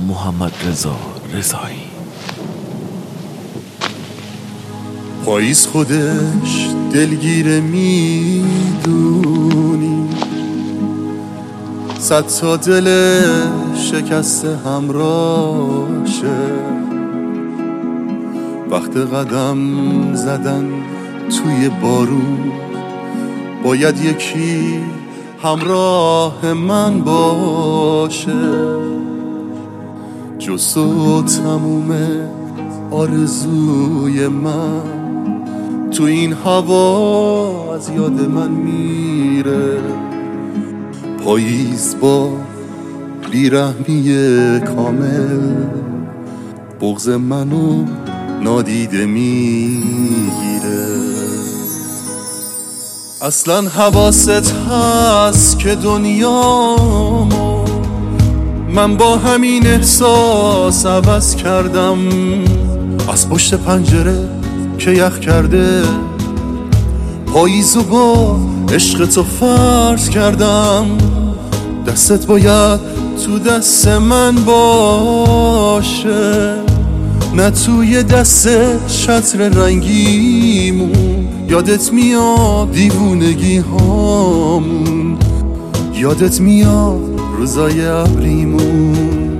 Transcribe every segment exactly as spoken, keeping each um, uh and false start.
محمدرضا رضایی. پاییز خودش دلگیره میدونی، صد تا دل شکسته همراشه، وقت قدم زدن توی بارون باید یکی همراه من باشه. جز تو تموم آرزوی من تو این هوا از یاد من میره. پاییز با بیرحمی کامل بغض منو نادیده میگیره. اصلا حواست هست که دنیامو من با همین احساس عوض کردم، از پشت پنجره که یخ کرده پاییزو با عشق تو فرض کردم. دستت باید تو دست من باشه، نه توی دست شطر رنگیمون. یادت میاد دیوونگی هامون، یادت میاد روزای ابریمون.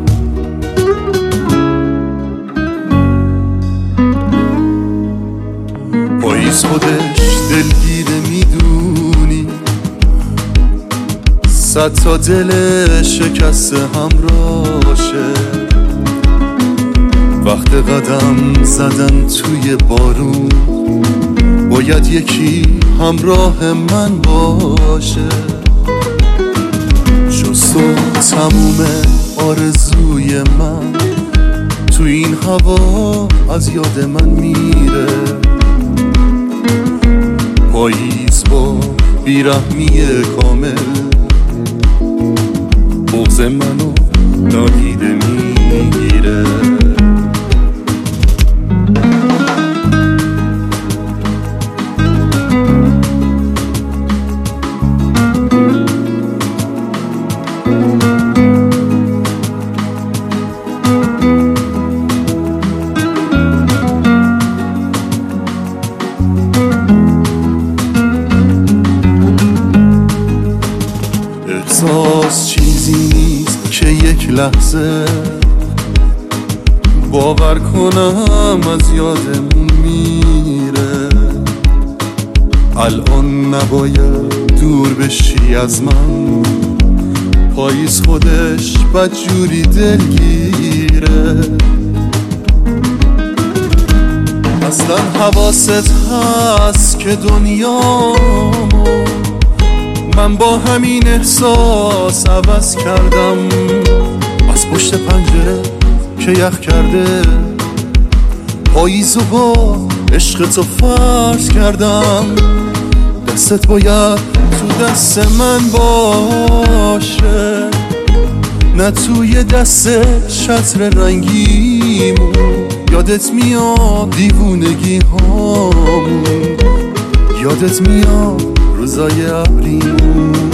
پاییز خودش دلگیره میدونی، صد تا دل شکسته همراشه، وقت قدم زدن توی بارون باید یکی همراه من باشه. جز تو تموم آرزوی من تو این هوا از یاد من میره. پاییز با بیرحمی کامل بغض منو نادیده میگیره. احساس چیزی نیست که یک لحظه باور کنم از یادمون میره. الان نباید دور بشی از من، پاییز خودش بدجوری دلگیره. اصلا حواست هست که دنیامو من با همین احساس عوض کردم، از پشت پنجره که یخ کرده پاییزو با عشق تو فرض کردم. دستت باید تو دست من باشه، نه توی دست شطر رنگیمون. یادت میاد دیوونگی هامون، یادت میاد روزای ابریمون.